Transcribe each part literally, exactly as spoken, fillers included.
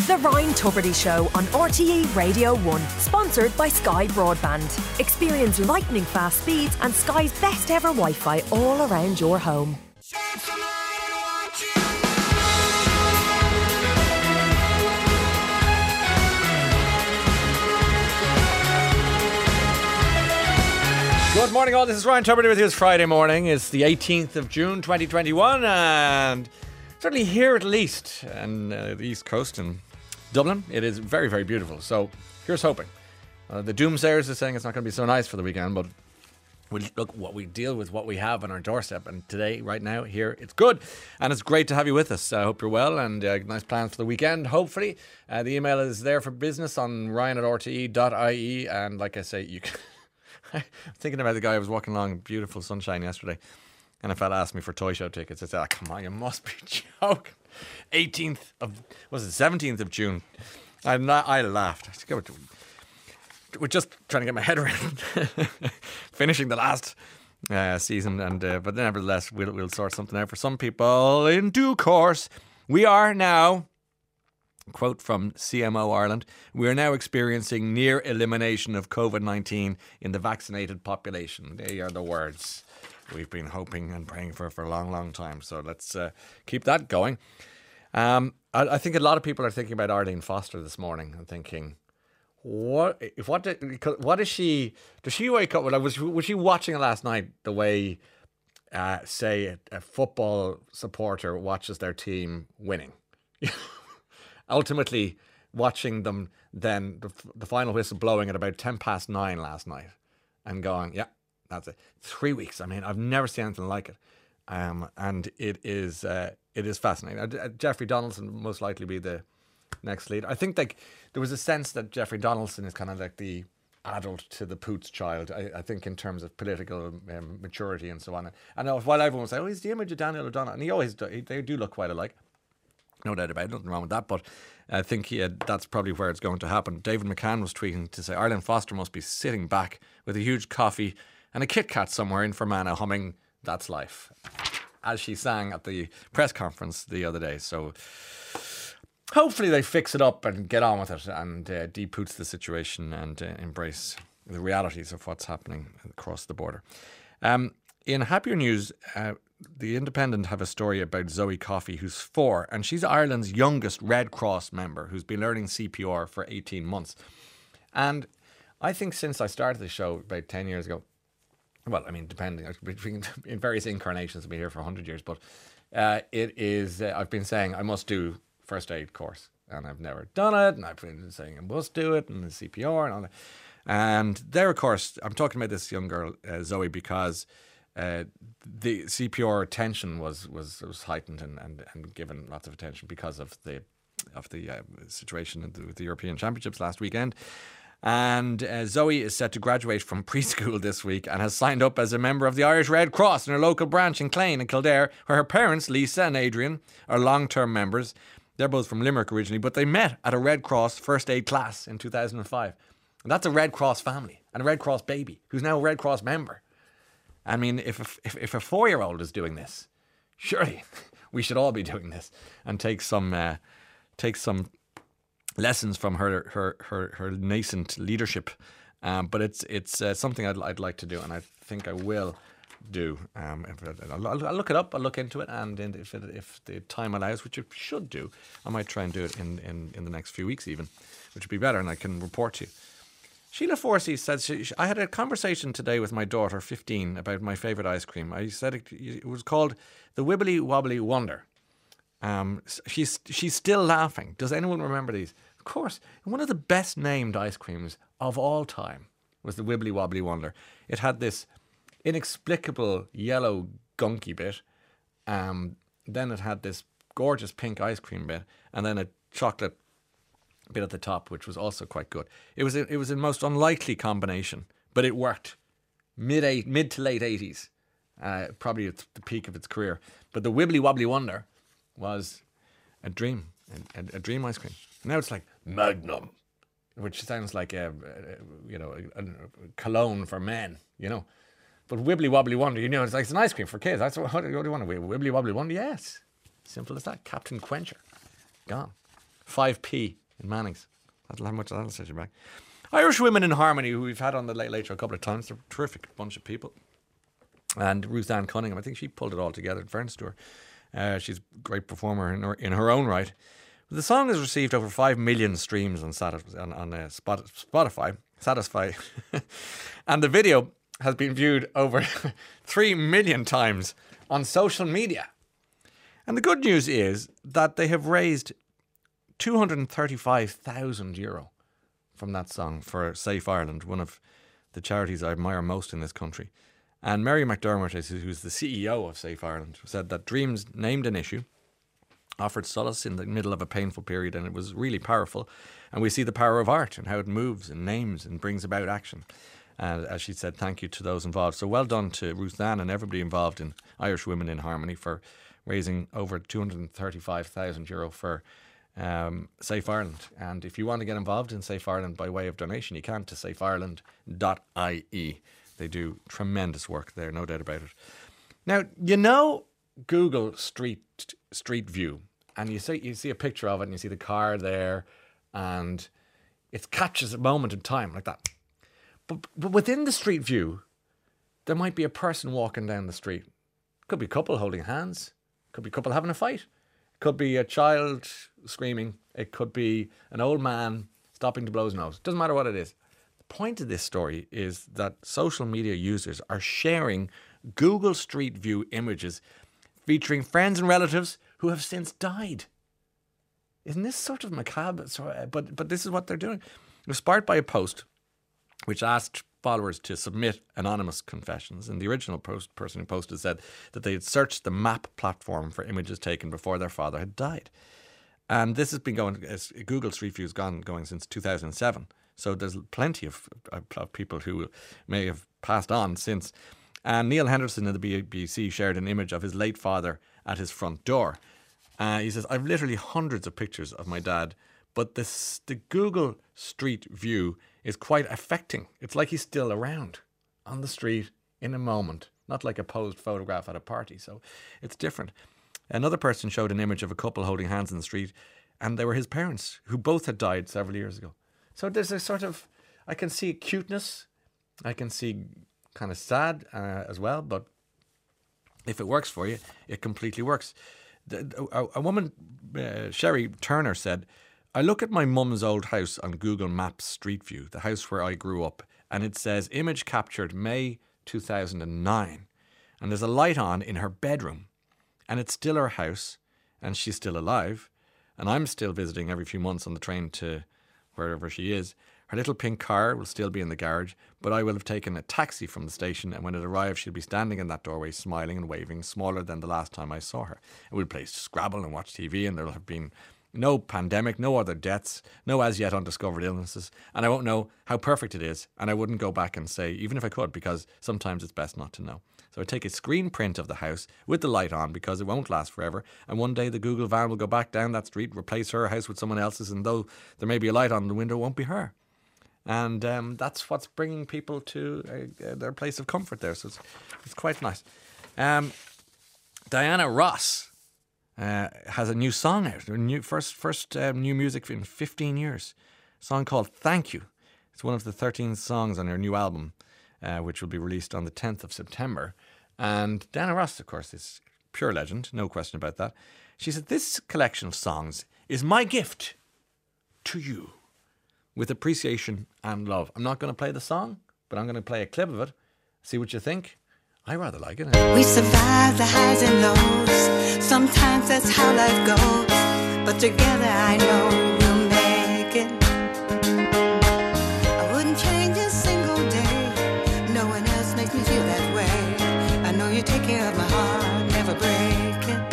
The Ryan Tubridy Show on R T E Radio one, sponsored by Sky Broadband. Experience lightning fast speeds and Sky's best ever Wi-Fi all around your home. Good morning all, this is Ryan Tubridy with you. It's Friday morning, it's the eighteenth of June twenty twenty-one, and certainly here at least, and uh, the East Coast in Dublin, it is very, very beautiful. So here's hoping. Uh, the doomsayers are saying it's not going to be so nice for the weekend, but we look what we deal with, what we have on our doorstep. And today, right now, here, it's good. And it's great to have you with us. I uh, hope you're well, and uh, nice plans for the weekend, hopefully. Uh, the email is there for business on ryan at r t e dot i e. And like I say, you can... I'm thinking about the guy I was walking along beautiful sunshine yesterday, and a fella asked me for toy show tickets. I said, oh, come on, you must be joking. eighteenth of, was it seventeenth of June? I, I laughed. I said, we're just trying to get my head around finishing the last uh, season, and uh, but nevertheless, we'll, we'll sort something out for some people in due course. We are now, quote from C M O Ireland, we are now experiencing near elimination of COVID nineteen in the vaccinated population. They are the words we've been hoping and praying for for a long, long time. So let's uh, keep that going. Um, I, I think a lot of people are thinking about Arlene Foster this morning and thinking, what if what did, what is she? Does she wake up? Was was she watching it last night the way, uh, say, a, a football supporter watches their team winning? Ultimately, watching them then the, the final whistle blowing at about ten past nine last night, and going, yeah, that's it. Three weeks. I mean, I've never seen anything like it, um, and it is uh, it is fascinating. Uh, Jeffrey Donaldson most likely be the next leader. I think like there was a sense that Jeffrey Donaldson is kind of like the adult to the Poots child. I, I think in terms of political um, maturity and so on. And uh, while everyone was like, oh, he's the image of Daniel O'Donnell, and he always do, he, they do look quite alike. No doubt about it, nothing wrong with that, but I think he had, that's probably where it's going to happen. David McCann was tweeting to say Arlene Foster must be sitting back with a huge coffee and a Kit Kat somewhere in Fermanagh humming That's Life, as she sang at the press conference the other day. So hopefully they fix it up and get on with it and uh, de-poots the situation and uh, embrace the realities of what's happening across the border. Um, in happier news, uh, The Independent have a story about Zoe Coffey, who's four, and she's Ireland's youngest Red Cross member who's been learning C P R for eighteen months. And I think since I started the show about ten years ago, well, I mean, depending, between in various incarnations, I've been here for one hundred years, but uh, it is, uh, I've been saying I must do first aid course, and I've never done it, and I've been saying I must do it, and the C P R and all that. And there, of course, I'm talking about this young girl, uh, Zoe, because Uh, the C P R attention was was, was heightened and, and, and given lots of attention because of the of the uh, situation with the, with the European Championships last weekend. And uh, Zoe is set to graduate from preschool this week and has signed up as a member of the Irish Red Cross in her local branch in Clane in Kildare, where her parents, Lisa and Adrian, are long-term members. They're both from Limerick originally, but they met at a Red Cross first aid class in two thousand five. And that's a Red Cross family and a Red Cross baby who's now a Red Cross member. I mean, if a, if, if a four-year-old is doing this, surely we should all be doing this and take some uh, take some lessons from her her her, her nascent leadership. Um, but it's it's uh, something I'd I'd like to do, and I think I will do. Um, if it, I'll, I'll look it up. I'll look into it, and if it, if the time allows, which it should do, I might try and do it in, in, in the next few weeks even, which would be better, and I can report to you. Sheila Forsey says, she, she, I had a conversation today with my daughter, fifteen, about my favourite ice cream. I said it, it was called the Wibbly Wobbly Wonder. Um, she's she's still laughing. Does anyone remember these? Of course, one of the best named ice creams of all time was the Wibbly Wobbly Wonder. It had this inexplicable yellow gunky bit. Um, then it had this gorgeous pink ice cream bit, and then a chocolate bit at the top, which was also quite good. It was a, it was a most unlikely combination, but it worked. Mid eight, mid to late eighties, uh, probably at the peak of its career. But the Wibbly Wobbly Wonder was a dream, a, a, a dream ice cream. Now it's like Magnum, which sounds like a, a you know a, a cologne for men, you know. But Wibbly Wobbly Wonder, you know, it's like it's an ice cream for kids. That's what, what do you want to Wibbly Wobbly Wonder? Yes, simple as that. Captain Quencher, gone. five p in Manning's. That'll how much that'll set you back. Irish Women in Harmony, who we've had on the Late Late Show a couple of times. They're a terrific bunch of people. And Ruth Ann Cunningham, I think she pulled it all together in fairness to her. Uh, she's a great performer in her, in her own right. The song has received over five million streams on, Satis- on, on uh, Spot- Spotify. Satisfy. And the video has been viewed over three million times on social media. And the good news is that they have raised two hundred thirty-five thousand euro from that song for Safe Ireland, one of the charities I admire most in this country. And Mary McDermott, who's the C E O of Safe Ireland, said that Dreams named an issue, offered solace in the middle of a painful period, and it was really powerful. And we see the power of art and how it moves and names and brings about action. And as she said, thank you to those involved. So well done to Ruth Ann and everybody involved in Irish Women in Harmony for raising over two hundred thirty-five thousand euro for um, Safe Ireland. And if you want to get involved in Safe Ireland by way of donation, you can to safe ireland dot I E. They do tremendous work there, no doubt about it. Now, you know Google Street Street View, and you see you see a picture of it, and you see the car there, and it catches a moment in time like that. But, but within the Street View, there might be a person walking down the street. Could be a couple holding hands. Could be a couple having a fight. Could be a child screaming. It could be an old man stopping to blow his nose. Doesn't matter what it is. The point of this story is that social media users are sharing Google Street View images featuring friends and relatives who have since died. Isn't this sort of macabre? But but this is what they're doing. It was sparked by a post which asked followers to submit anonymous confessions. And the original post, person who posted said that they had searched the map platform for images taken before their father had died. And this has been going, Google Street View has gone going since two thousand seven. So there's plenty of, of, of people who may have passed on since. And Neil Henderson of the B B C shared an image of his late father at his front door. Uh, he says, I've literally hundreds of pictures of my dad, but this, the Google Street View is quite affecting. It's like he's still around on the street in a moment, not like a posed photograph at a party. So it's different. Another person showed an image of a couple holding hands in the street, and they were his parents, who both had died several years ago. So there's a sort of, I can see cuteness, I can see kind of sad uh, as well, but if it works for you, it completely works. The, a, a woman, uh, Sherry Turner, said, I look at my mum's old house on Google Maps Street View, the house where I grew up, and it says image captured May two thousand nine. And there's a light on in her bedroom, and it's still her house, and she's still alive, and I'm still visiting every few months on the train to wherever she is. Her little pink car will still be in the garage, but I will have taken a taxi from the station, and when it arrives, she'll be standing in that doorway, smiling and waving, smaller than the last time I saw her. And we'll play Scrabble and watch T V, and there'll have been no pandemic, no other deaths, no as yet undiscovered illnesses, and I won't know how perfect it is, and I wouldn't go back and say, even if I could, because sometimes it's best not to know. So I take a screen print of the house with the light on, because it won't last forever, and one day the Google van will go back down that street, replace her house with someone else's, and though there may be a light on the window, it won't be her. And um, that's what's bringing people to uh, their place of comfort there. So it's, it's quite nice. Um, Diana Ross uh, has a new song out. A new first first um, new music in fifteen years. A song called Thank You. It's one of the thirteen songs on her new album, uh, which will be released on the tenth of September. And Diana Ross, of course, is pure legend. No question about that. She said, this collection of songs is my gift to you, with appreciation and love. I'm not going to play the song, but I'm going to play a clip of it. See what you think. I rather like it. We survive the highs and lows. Sometimes that's how life goes. But together I know we'll make it. I wouldn't change a single day. No one else makes me feel that way. I know you take care of my heart, never break it.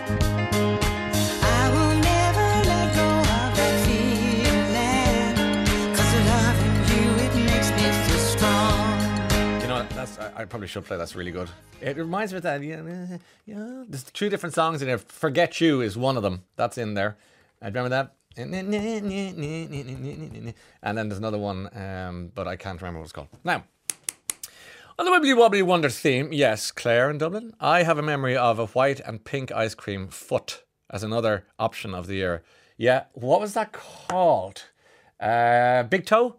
That's, I probably should play. That's really good. It reminds me of that. Yeah, yeah. There's two different songs in there. Forget You is one of them. That's in there. I remember that. And then there's another one, um, but I can't remember what it's called. Now, on the Wibbly Wobbly Wonder theme, yes, Claire in Dublin, I have a memory of a white and pink ice cream foot as another option of the year Yeah, what was that called? Uh, Big Toe?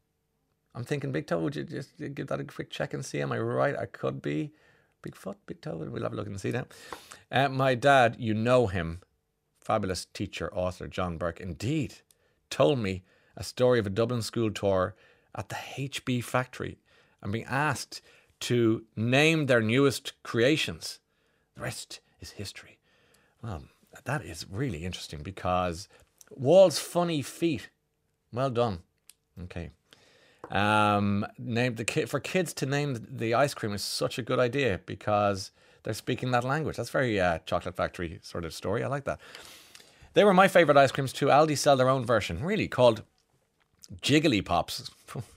I'm thinking Big Toe. Would you just give that a quick check and see? Am I right? I could be. Big Foot, Big Toe. We'll have a look and see now. Uh, my dad, you know him, fabulous teacher, author, John Burke, indeed, told me a story of a Dublin school tour at the H B factory and being asked to name their newest creations. The rest is history. Well, that is really interesting because Wall's Funny Feet. Well done. Okay. Um, name the kid for kids to name the ice cream is such a good idea because they're speaking that language. That's very uh, Chocolate Factory sort of story. I like that. They were my favourite ice creams too. Aldi sell their own version, really, called Jiggly Pops.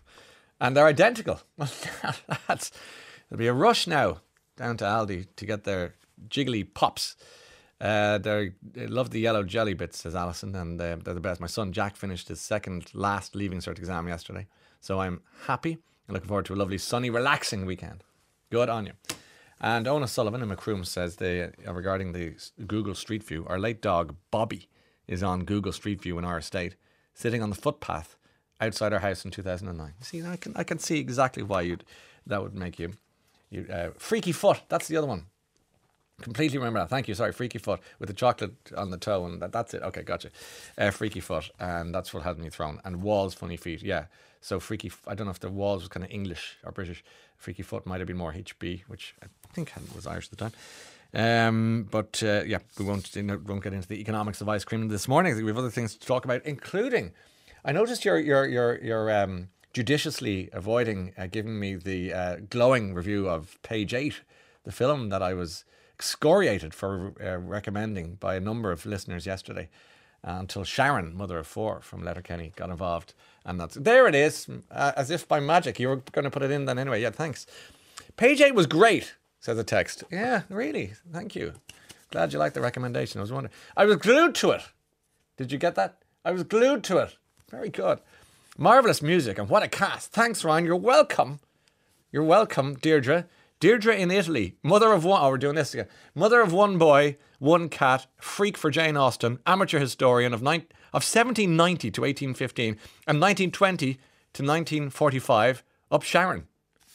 And they're identical. That's, there'll be a rush now down to Aldi to get their Jiggly Pops. Uh, they love the yellow jelly bits, says Alison, and uh, they're the best. My son Jack finished his second last Leaving Cert exam yesterday. So I'm happy and looking forward to a lovely, sunny, relaxing weekend. Good on you. And Ona Sullivan in Macroom says they, uh, regarding the Google Street View, our late dog Bobby is on Google Street View in our estate, sitting on the footpath outside our house in two thousand nine. See, I can I can see exactly why you'd that would make you, you uh, Freaky Foot. That's the other one. Completely remember that. Thank you. Sorry, Freaky Foot with the chocolate on the toe, and that, that's it. Okay, gotcha. Uh, Freaky Foot, and that's what had me thrown. And Wall's Funny Feet, yeah. So Freaky, I don't know if the Walls was kind of English or British. Freaky Foot might have been more H B, which I think was Irish at the time. Um, but uh, yeah, we won't you know, won't get into the economics of ice cream this morning. I think we have other things to talk about, including. I noticed you're you're you're you're um, judiciously avoiding uh, giving me the uh, glowing review of Page Eight, the film that I was excoriated for uh, recommending by a number of listeners yesterday, uh, until Sharon, mother of four from Letterkenny, got involved, and that's there it is, uh, as if by magic. You were going to put it in then anyway. Yeah, thanks. Page Eight was great, says the text. Yeah, really. Thank you. Glad you liked the recommendation. I was wondering. I was glued to it. Did you get that? I was glued to it. Very good. Marvellous music, and what a cast. Thanks, Ryan. You're welcome. You're welcome, Deirdre. Deirdre in Italy, mother of one, oh, we're doing this again. Mother of one boy, one cat, freak for Jane Austen, amateur historian of nine, of seventeen ninety to eighteen fifteen and nineteen twenty to nineteen forty-five, up Sharon.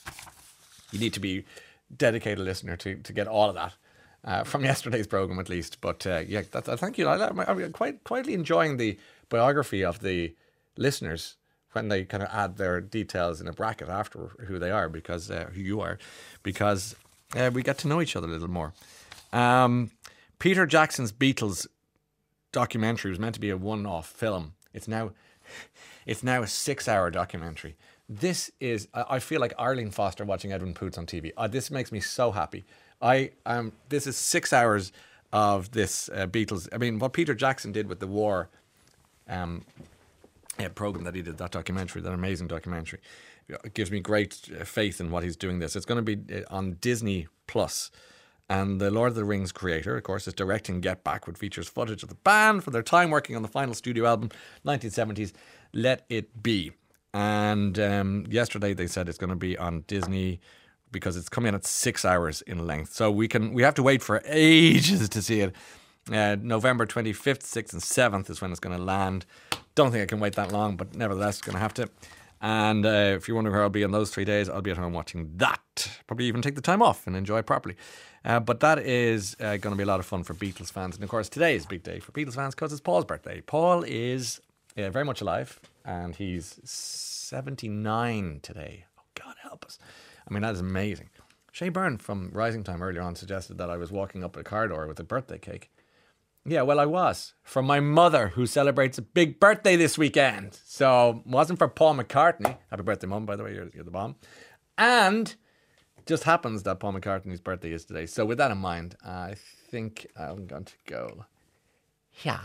You need to be dedicated listener to, to get all of that uh, from yesterday's programme at least. But uh, yeah, that, uh, thank you. I, I'm quite quietly enjoying the biography of the listeners when they kind of add their details in a bracket after who they are, because uh, who you are, because uh, we get to know each other a little more. Um, Peter Jackson's Beatles documentary was meant to be a one-off film. It's now, it's now a six-hour documentary. This is, I feel like Arlene Foster watching Edwin Poots on T V. Uh, this makes me so happy. I um, this is six hours of this uh, Beatles. I mean, what Peter Jackson did with the war. Um, Yeah, program that he did, that documentary, that amazing documentary. It gives me great faith in what he's doing this. It's going to be on Disney Plus. And the Lord of the Rings creator, of course, is directing Get Back, which features footage of the band for their time working on the final studio album, nineteen seventies, Let It Be. And um, yesterday they said it's going to be on Disney because it's coming in at six hours in length. So we can we have to wait for ages to see it. Uh, November twenty-fifth, sixth and seventh is when it's going to land. Don't think I can wait that long, but nevertheless, going to have to. And uh, if you're wondering where I'll be in those three days, I'll be at home watching that. Probably even take the time off and enjoy it properly. Uh, but that is uh, going to be a lot of fun for Beatles fans. And of course, today is a big day for Beatles fans because it's Paul's birthday. Paul is uh, very much alive, and he's seventy-nine today. Oh, God help us. I mean, that is amazing. Shay Byrne from Rising Time earlier on suggested that I was walking up a corridor with a birthday cake. Yeah, well, I was. From my mother, who celebrates a big birthday this weekend. So, it wasn't for Paul McCartney. Happy birthday, Mum, by the way, you're, you're the bomb. And it just happens that Paul McCartney's birthday is today. So, with that in mind, I think I'm going to go. Yeah.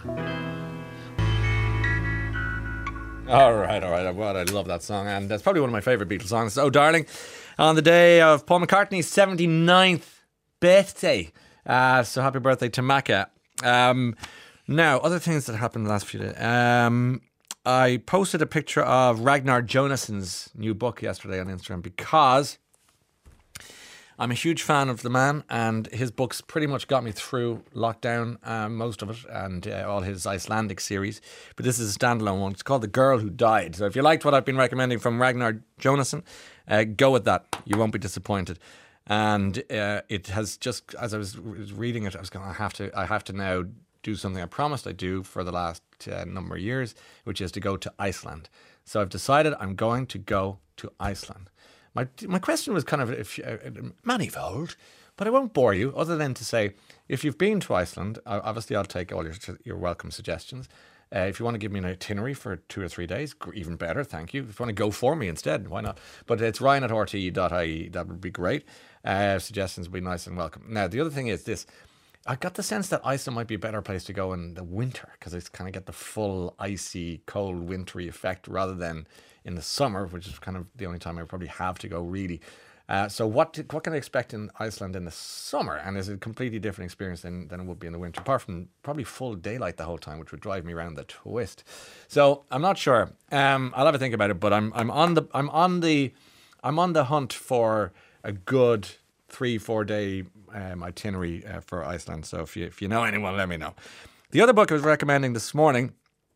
All right, all right. Well, I love that song. And that's probably one of my favourite Beatles songs. Oh, darling, on the day of Paul McCartney's seventy-ninth birthday. Uh, so, happy birthday to Macca. Um, now, other things that happened the last few days. Um, I posted a picture of Ragnar Jonassen's new book yesterday on Instagram because I'm a huge fan of the man, and his books pretty much got me through lockdown, uh, most of it, and uh, all his Icelandic series. But this is a standalone one. It's called The Girl Who Died. So if you liked what I've been recommending from Ragnar Jonasson, uh, go with that. You won't be disappointed. And uh, it has just, as I was, was reading it, I was going, I have to, I have to now do something I promised I'd do for the last uh, number of years, which is to go to Iceland. So I've decided I'm going to go to Iceland. My my question was kind of if, uh, manifold, but I won't bore you, other than to say, if you've been to Iceland, uh, obviously I'll take all your your welcome suggestions. Uh, if you want to give me an itinerary for two or three days, even better, thank you. If you want to go for me instead, why not? But it's ryan at r t e dot i e, that would be great. Uh, suggestions would be nice and welcome. Now, the other thing is this. I got the sense that Iceland might be a better place to go in the winter, because it's kind of get the full icy, cold, wintry effect rather than in the summer, which is kind of the only time I probably have to go, really. Uh, so what what can I expect in Iceland in the summer? And is it a completely different experience than, than it would be in the winter, apart from probably full daylight the whole time, which would drive me around the twist. So I'm not sure. Um, I'll have a think about it, but I'm I'm on the I'm on the I'm on the hunt for a good three four day um, itinerary uh, for Iceland. So if you if you know anyone, let me know. The other book I was recommending this morning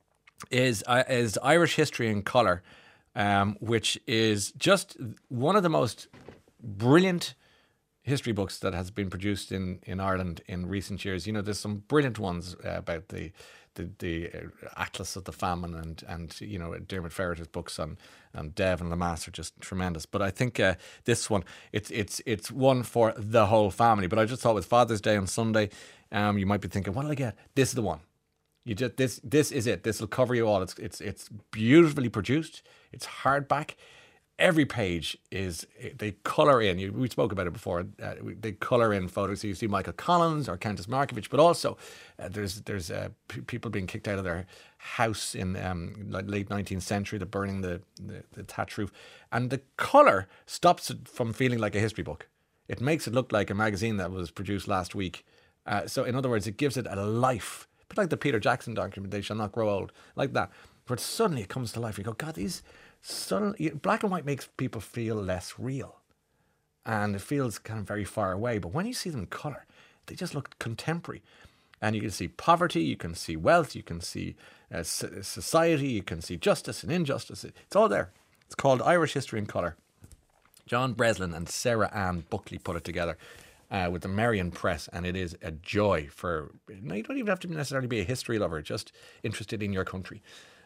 is uh, is Irish History in Colour. Um, which is just one of the most brilliant history books that has been produced in, in Ireland in recent years. You know, there's some brilliant ones uh, about the the, the uh, Atlas of the Famine, and, and you know, Dermot Ferreter's books on, on Dev and Lamass are just tremendous. But I think uh, this one, it's it's it's one for the whole family. But I just thought with Father's Day on Sunday, um, you might be thinking, what'll I get? This is the one. You just this this is it. This will cover you all. It's it's it's beautifully produced. It's hardback. Every page is they colour in. You, we spoke about it before. Uh, they colour in photos. So you see Michael Collins or Countess Markovich, but also uh, there's there's uh, p- people being kicked out of their house in um, like late nineteenth century. They're burning the, the the thatch roof, and the colour stops it from feeling like a history book. It makes it look like a magazine that was produced last week. Uh, so in other words, it gives it a life. But like the Peter Jackson document, They Shall Not Grow Old, like that. But suddenly it comes to life. You go, God, these suddenly black and white makes people feel less real, and it feels kind of very far away. But when you see them in colour, they just look contemporary, and you can see poverty, you can see wealth, you can see uh, society, you can see justice and injustice. It's all there. It's called Irish History in Colour. John Breslin and Sarah Ann Buckley put it together. Uh, with the Merrion Press, and it is a joy for, no, you don't even have to necessarily be a history lover, just interested in your country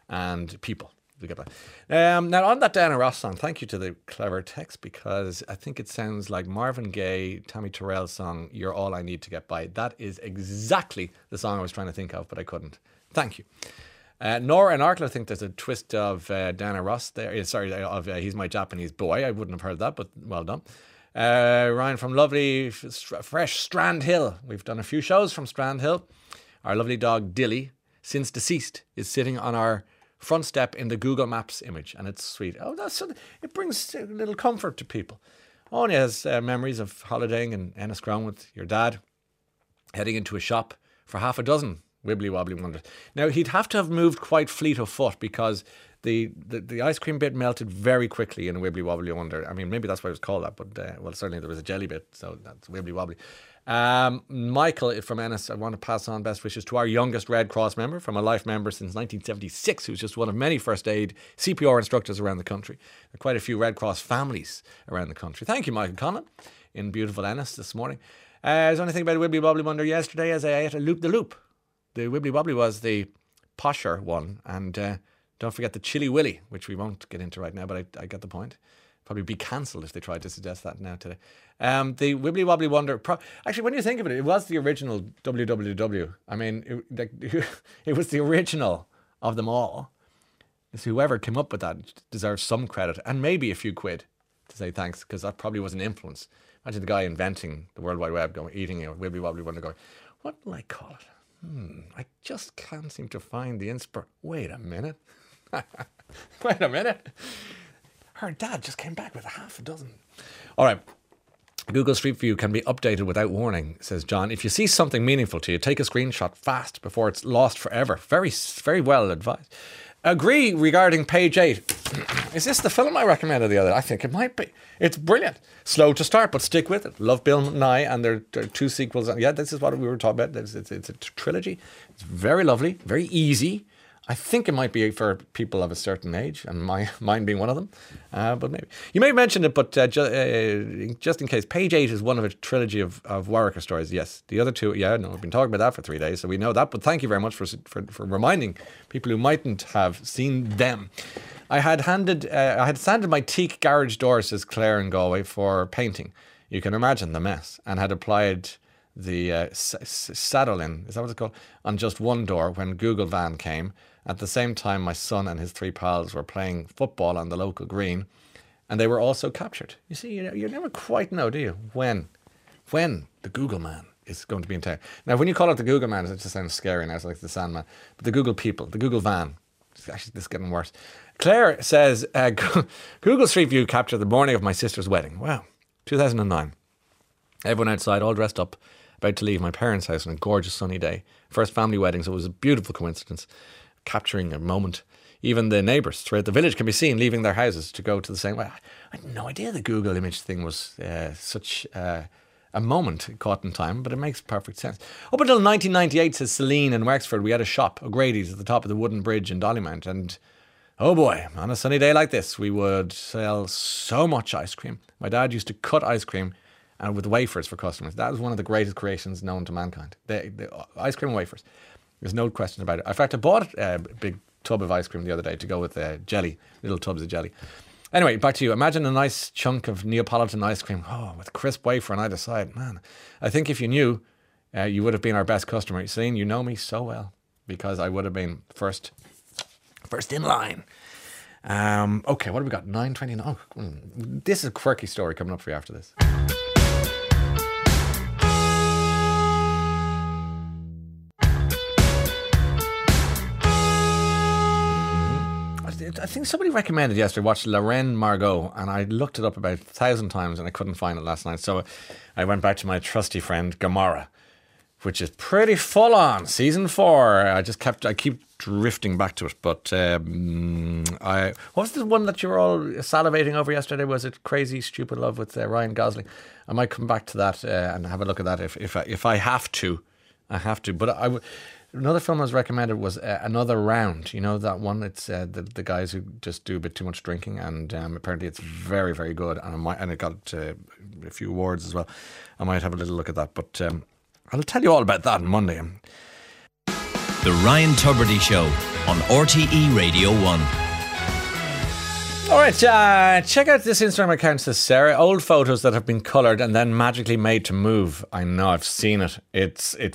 and people. You get that. Um, now, on that Diana Ross song, thank you to the clever text, because I think it sounds like Marvin Gaye, Tammy Terrell's song, You're All I Need to Get By. That is exactly the song I was trying to think of, but I couldn't. Thank you. Uh, Nora and Arkle think there's a twist of uh, Diana Ross there. Sorry, of uh, He's My Japanese Boy. I wouldn't have heard that, but well done. Uh, Ryan from lovely, fresh Strand Hill. We've done a few shows from Strand Hill. Our lovely dog Dilly, since deceased, is sitting on our front step in the Google Maps image, and it's sweet. Oh, that's it brings a little comfort to people. Anya has uh, memories of holidaying in Enniscrone with your dad, heading into a shop for half a dozen wibbly wobbly wonders. Now, he'd have to have moved quite fleet of foot, because The, the the ice cream bit melted very quickly in a Wibbly Wobbly Wonder. I mean, maybe that's why it was called that, but uh, well, certainly there was a jelly bit, so that's Wibbly Wobbly. Um, Michael from Ennis, I want to pass on best wishes to our youngest Red Cross member, from a life member since nineteen seventy-six, who's just one of many first aid C P R instructors around the country. There are quite a few Red Cross families around the country. Thank you, Michael Conlon, in beautiful Ennis this morning. Uh, there's only thing about a Wibbly Wobbly Wonder yesterday as I ate a Loop the Loop. The Wibbly Wobbly was the posher one, and uh, don't forget the Chili Willy, which we won't get into right now, but I, I get the point. Probably be cancelled if they tried to suggest that now today. Um, the Wibbly Wobbly Wonder, pro- actually, when you think of it, it was the original W W W. I mean, it, like, it was the original of them all. So whoever came up with that deserves some credit, and maybe a few quid to say thanks, because that probably was an influence. Imagine the guy inventing the World Wide Web going, eating a Wibbly Wobbly Wonder going, what will I call it? Hmm, I just can't seem to find the inspir. Wait a minute. Wait a minute. Her dad just came back with a half a dozen. All right. Google Street View can be updated without warning, says John. If you see something meaningful to you, take a screenshot fast before it's lost forever. Very, very well advised. Agree regarding page eight. Is this the film I recommended the other day? I think it might be. It's brilliant. Slow to start, but stick with it. Love Bill Nye, and there are two sequels. Yeah, this is what we were talking about. It's, it's, it's a trilogy. It's very lovely, very easy. I think it might be for people of a certain age, and my mine being one of them. Uh, but maybe you may have mentioned it, but uh, ju- uh, just in case, page eight is one of a trilogy of of Warwicker stories. Yes, the other two, yeah, no, we've been talking about that for three days, so we know that. But thank you very much for for, for reminding people who mightn't have seen them. I had handed, uh, I had sanded my teak garage door, says Claire in Galway, for painting. You can imagine the mess, and had applied the uh, s- s- saddle in, is that what it's called, on just one door when Google van came. At the same time, my son and his three pals were playing football on the local green, and they were also captured. You see, you, you never quite know, do you, when, when the Google man is going to be in town. Now, when you call it the Google man, it just sounds scary now. It's like the Sandman. But the Google people, the Google van, it's actually this is getting worse. Claire says, uh, Google Street View captured the morning of my sister's wedding. Wow, two thousand nine. Everyone outside, all dressed up, about to leave my parents' house on a gorgeous sunny day. First family wedding, so it was a beautiful coincidence. Capturing a moment. Even the neighbours throughout the village can be seen leaving their houses to go to the same way. I had no idea the Google image thing was uh, such uh, a moment caught in time, but it makes perfect sense. Up until nineteen ninety-eight, says Celine in Wexford, we had a shop, O'Grady's, at the top of the wooden bridge in Dollymount, and oh boy, on a sunny day like this, we would sell so much ice cream. My dad used to cut ice cream and with wafers for customers. That was one of the greatest creations known to mankind. The, the ice cream and wafers. There's no question about it. In fact, I bought a big tub of ice cream the other day to go with uh, jelly, little tubs of jelly. Anyway, back to you. Imagine a nice chunk of Neapolitan ice cream, oh, with crisp wafer on either side. Man, I think if you knew, uh, you would have been our best customer. Celine, you know me so well because I would have been first, first in line. Um, okay, what have we got? nine twenty-nine. Oh, this is a quirky story coming up for you after this. I think somebody recommended yesterday, watch La Reine Margot, and I looked it up about a thousand times and I couldn't find it last night. So I went back to my trusty friend Gomorrah, which is pretty full on. Season four. I just kept, I keep drifting back to it. But um, I, what was the one that you were all salivating over yesterday? Was it Crazy Stupid Love with uh, Ryan Gosling? I might come back to that uh, and have a look at that if if I, if I have to. I have to. But I would. Another film I was recommended was uh, Another Round. You know that one? It's uh, the the guys who just do a bit too much drinking, and um, apparently it's very, very good. And, I might, and it got uh, a few awards as well. I might have a little look at that. But um, I'll tell you all about that on Monday. The Ryan Tubridy Show on R T E Radio one. All right, uh, check out this Instagram account, says Sarah. Old photos that have been coloured and then magically made to move. I know, I've seen it. It's it's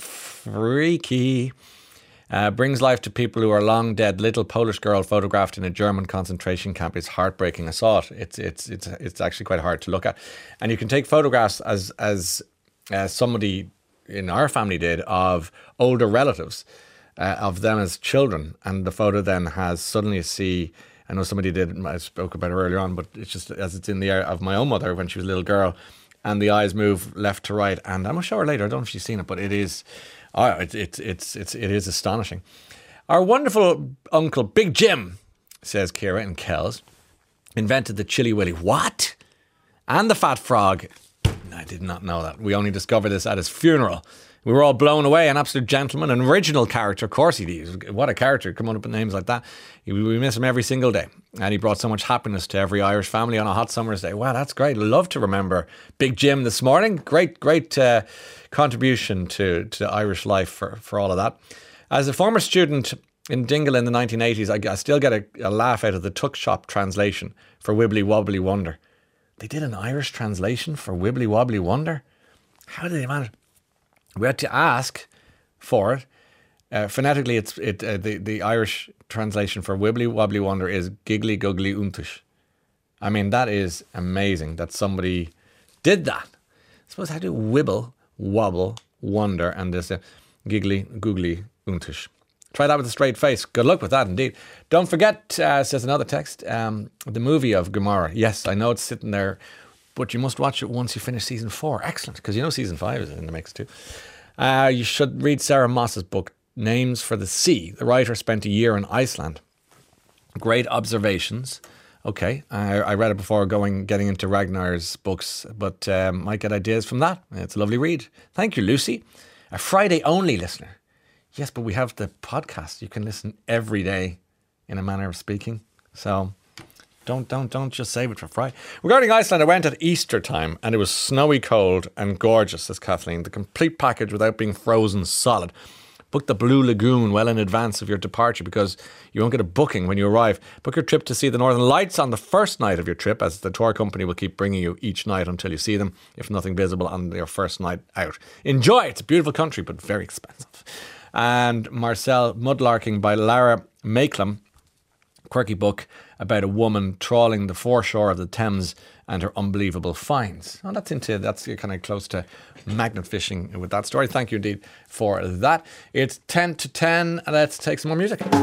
freaky. Uh, brings life to people who are long dead. Little Polish girl photographed in a German concentration camp. It's heartbreaking. I saw it. It's it's it's it's actually quite hard to look at. And you can take photographs as as uh, somebody in our family did of older relatives uh, of them as children, and the photo then has suddenly you see. I know somebody did, I spoke about it earlier on, but it's just as it's in the air of my own mother when she was a little girl, and the eyes move left to right. And I'm going to show her later. I don't know if she's seen it, but it is, oh, it, it, it's, it's, it is astonishing. Our wonderful uncle, Big Jim, says Ciara in Kells, invented the Chili Willy. What? And the Fat Frog. I did not know that. We only discovered this at his funeral. We were all blown away. An absolute gentleman, an original character. Of course he is. What a character, coming up with names like that. We miss him every single day. And he brought so much happiness to every Irish family on a hot summer's day. Wow, that's great. Love to remember Big Jim this morning. Great, great uh, contribution to, to Irish life for, for all of that. As a former student in Dingle in the nineteen eighties, I, I still get a, a laugh out of the Tuck Shop translation for Wibbly Wobbly Wonder. They did an Irish translation for Wibbly Wobbly Wonder? How did they manage? We had to ask for it. Uh, phonetically, it's it uh, the, the Irish translation for Wibbly Wobbly Wonder is Giggly Guggly Untish. I mean, that is amazing that somebody did that. I suppose how to wibble, wobble, wonder, and this uh, Giggly Googly Untish. Try that with a straight face. Good luck with that, indeed. Don't forget, uh, says another text, um, the movie of Gomorrah. Yes, I know it's sitting there, but you must watch it once you finish season four. Excellent, because you know season five is in the mix too. Uh, you should read Sarah Moss's book, Names for the Sea. The writer spent a year in Iceland. Great observations Okay, I, I read it before going getting into Ragnar's books, but um, might get ideas from that. It's a lovely read. Thank you, Lucy. A Friday only listener. Yes, but we have the podcast. You can listen every day, in a manner of speaking. So don't don't don't just save it for Friday. Regarding Iceland, I went at Easter time and it was snowy cold and gorgeous, says Kathleen. The complete package without being frozen solid. Book the Blue Lagoon well in advance of your departure because you won't get a booking when you arrive. Book your trip to see the Northern Lights on the first night of your trip, as the tour company will keep bringing you each night until you see them, if nothing visible on your first night out. Enjoy! It's a beautiful country, but very expensive. And Marcel Mudlarking by Lara Makelum, quirky book about a woman trawling the foreshore of the Thames and her unbelievable finds. Oh, that's into that's kind of close to magnet fishing with that story. Thank you indeed for that. It's ten to ten. Let's take some more music. What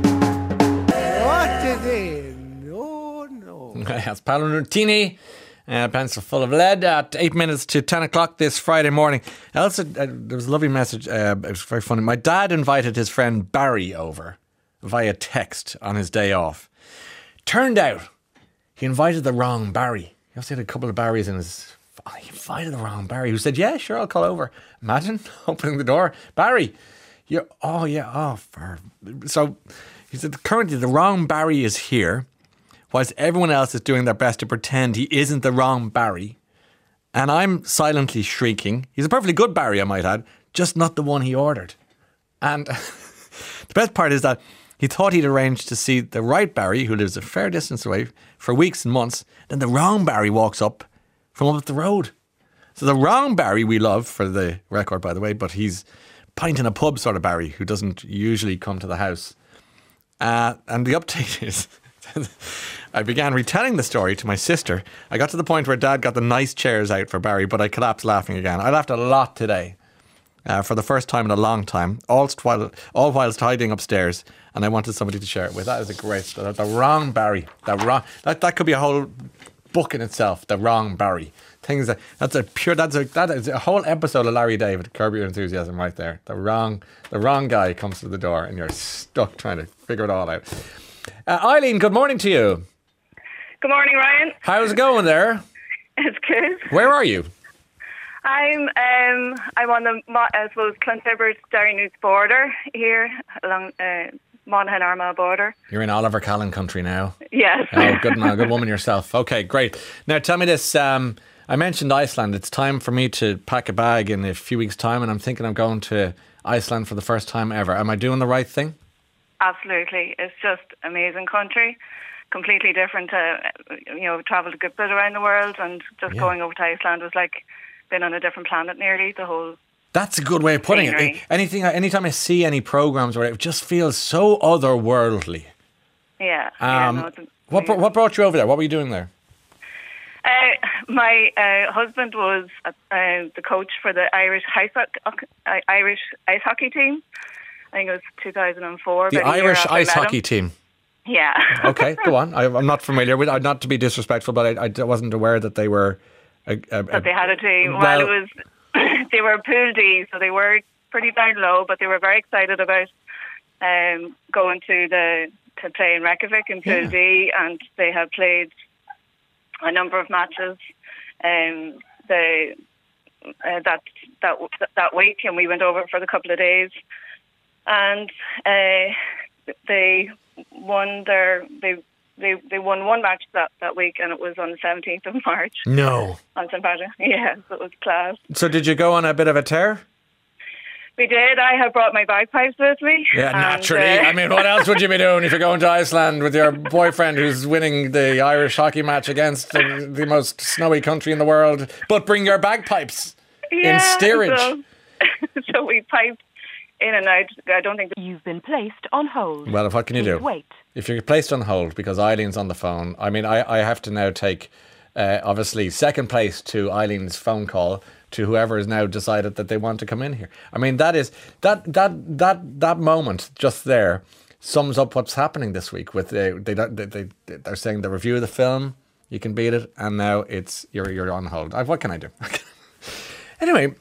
is it? No, no. That's Paolo Nutini. Uh, pencil full of lead at eight minutes to ten o'clock this Friday morning. Also, uh, there was a lovely message. Uh, it was very funny. My dad invited his friend Barry over via text on his day off. Turned out he invited the wrong Barry. He also had a couple of Barrys in his... Oh, he invited the wrong Barry, who said, yeah, sure, I'll call over. Imagine opening the door. Barry, you oh, yeah, oh. For... So he said, currently the wrong Barry is here, whilst everyone else is doing their best to pretend he isn't the wrong Barry. And I'm silently shrieking. He's a perfectly good Barry, I might add, just not the one he ordered. And the best part is that he thought he'd arranged to see the right Barry, who lives a fair distance away, for weeks and months. Then the wrong Barry walks up from up the road. So the wrong Barry we love, for the record, by the way, but he's pint in a pub sort of Barry who doesn't usually come to the house. Uh, and the update is... I began retelling the story to my sister. I got to the point where Dad got the nice chairs out for Barry, but I collapsed laughing again. I laughed a lot today. Uh, for the first time in a long time, all while all whilst hiding upstairs, and I wanted somebody to share it with. That is a great story. The wrong Barry. The wrong. That that could be a whole book in itself. The wrong Barry. Things that that's a pure. That's a that is a whole episode of Larry David. Curb Your Enthusiasm, right there. The wrong the wrong guy comes to the door, and you're stuck trying to figure it all out. Uh, Eileen, good morning to you. Good morning, Ryan. How's it going there? It's good. Where are you? I'm um I'm on the I suppose Clontibbert Derrynews border here along uh, Monaghan Armagh border. You're in Oliver Callan country now. Yes. Oh, good man, good woman yourself. Okay, great. Now tell me this. Um, I mentioned Iceland. It's time for me to pack a bag in a few weeks' time, and I'm thinking I'm going to Iceland for the first time ever. Am I doing the right thing? Absolutely. It's just amazing country. Completely different to, you know, travelled a good bit around the world, and just Yeah. going over to Iceland was like been on a different planet nearly. The whole That's a good way of putting scenery. it. Anything, anytime I see any programs where it just feels so otherworldly. yeah. Um, yeah no, it's what br- what brought you over there? What were you doing there? Uh, my uh, husband was uh, uh, the coach for the Irish ice, ho- uh, Irish ice hockey team. I think it was two thousand four. The about a year Irish after I ice met hockey him. team. Yeah. Okay, go on. I, I'm not familiar with. Not to be disrespectful, but I, I wasn't aware that they were. A, a, a, But they had a team. Well- Well, it was they were Pool D, so they were pretty down low, but they were very excited about um, going to the to play in Reykjavik in Pool Yeah. D, and they had played a number of matches. Um, the uh, that that that week, and we went over for the couple of days, and uh, they won their they. They they won one match that, that week, and it was on the seventeenth of March No. on Saint Patrick. Yeah, so it was class. So did you go on a bit of a tear? We did. I had brought my bagpipes with me. Yeah, and, naturally. uh, I mean, what else would you be doing if you're going to Iceland with your boyfriend who's winning the Irish hockey match against the, the most snowy country in the world, but bring your bagpipes in yeah, steerage? So, so we piped in and out. I don't think. You've been placed on hold. Well, what can you Please do? wait. If you're placed on hold because Eileen's on the phone, I mean, I, I have to now take, uh, obviously, second place to Eileen's phone call to whoever has now decided that they want to come in here. I mean, that is, that that that that moment just there sums up what's happening this week. With the, they, they, they, they're saying the review of the film, you can beat it, and now it's, you're, you're on hold. I, what can I do? Anyway,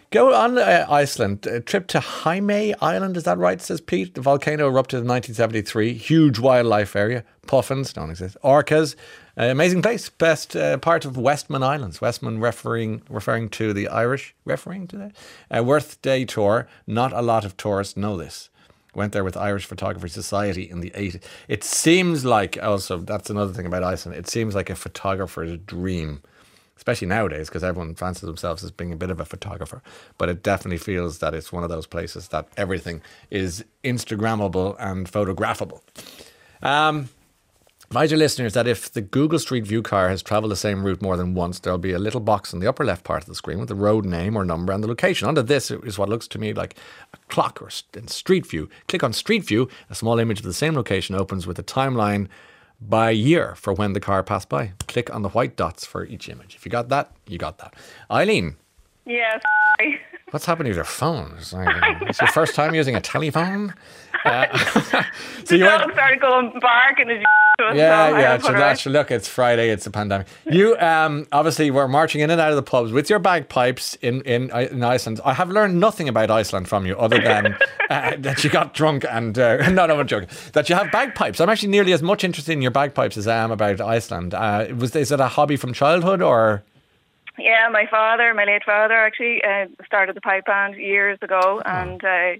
Go on uh, Iceland. A trip to Heimaey Island, is that right, says Pete? The volcano erupted in nineteen seventy-three. Huge wildlife area. Puffins, don't exist. Orcas. Uh, amazing place. Best uh, part of Westman Islands. Westman referring referring to the Irish. Referring to that? Uh, Worth Day Tour. Not a lot of tourists know this. Went there with Irish Photography Society in the eighties. It seems like, also, that's another thing about Iceland, it seems like a photographer's dream, especially nowadays, because everyone fancies themselves as being a bit of a photographer. But it definitely feels that it's one of those places that everything is Instagrammable and photographable. Um, advise your listeners that if the Google Street View car has travelled the same route more than once, there'll be a little box in the upper left part of the screen with the road name or number and the location. Under this is what looks to me like a clock or in Street View. Click on Street View. A small image of the same location opens with a timeline by year for when the car passed by. Click on the white dots for each image. If you got that, you got that. Eileen. Yes. What's happening to your phone? It's, like, it's your first time using a telephone? Uh, so the you dog went, started going barking as you yeah, so yeah. I So put her that's, out. look, it's Friday. It's a pandemic. You um, obviously were marching in and out of the pubs with your bagpipes in, in, in Iceland. I have learned nothing about Iceland from you other than uh, that you got drunk and... Uh, no, no, I'm joking. That you have bagpipes. I'm actually nearly as much interested in your bagpipes as I am about Iceland. Uh, was Is it a hobby from childhood or... Yeah, my father, my late father, actually uh, started the pipe band years ago, and uh,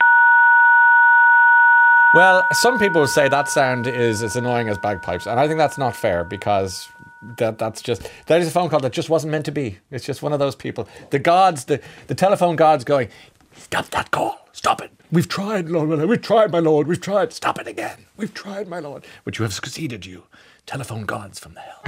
Well, some people say that sound is as annoying as bagpipes, and I think that's not fair because that that's just that is a phone call that just wasn't meant to be. It's just one of those people. The gods, the, the telephone gods going, stop that call, stop it. We've tried, Lord, we've tried, my Lord, we've tried, stop it again. We've tried, my Lord. But you have succeeded, you telephone gods from the hell.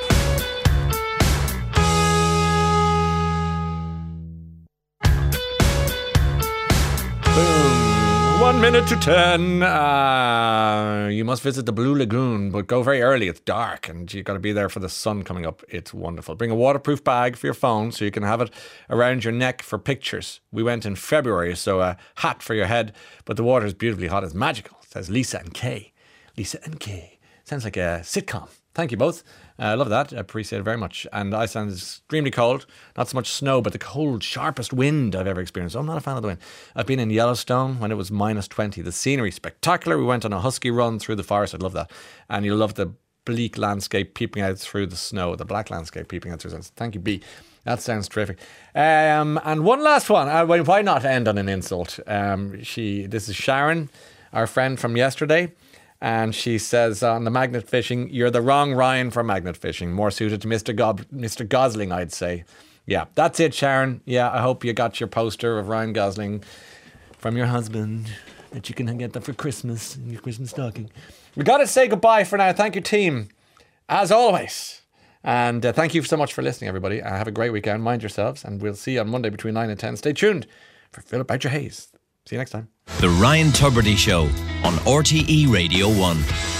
Boom. One minute to ten. Uh, you must visit the Blue Lagoon, but go very early. It's dark and you've got to be there for the sun coming up. It's wonderful. Bring a waterproof bag for your phone so you can have it around your neck for pictures. We went in February, so a hat for your head, but the water is beautifully hot. It's magical. It says Lisa and Kay. Lisa and Kay. Sounds like a sitcom. Thank you both. I uh, love that. I appreciate it very much. And Iceland is extremely cold. Not so much snow, but the cold, sharpest wind I've ever experienced. I'm not a fan of the wind. I've been in Yellowstone when it was minus twenty. The scenery, spectacular. We went on a husky run through the forest. I'd love that. And you'll love the bleak landscape peeping out through the snow. The black landscape peeping out through the snow. Thank you, B. That sounds terrific. Um, and one last one. Uh, why not end on an insult? Um, she. This is Sharon, our friend from yesterday. And she says on the magnet fishing, you're the wrong Ryan for magnet fishing. More suited to Mister Gob- Mister Gosling, I'd say. Yeah, that's it, Sharon. Yeah, I hope you got your poster of Ryan Gosling from your husband, that you can get that for Christmas in your Christmas stocking. We got to say goodbye for now. Thank you, team, as always. And uh, thank you so much for listening, everybody. Uh, have a great weekend. Mind yourselves. And we'll see you on Monday between nine and ten. Stay tuned for Philip Boucher Hayes. See you next time. The Ryan Tubridy Show on R T E Radio one.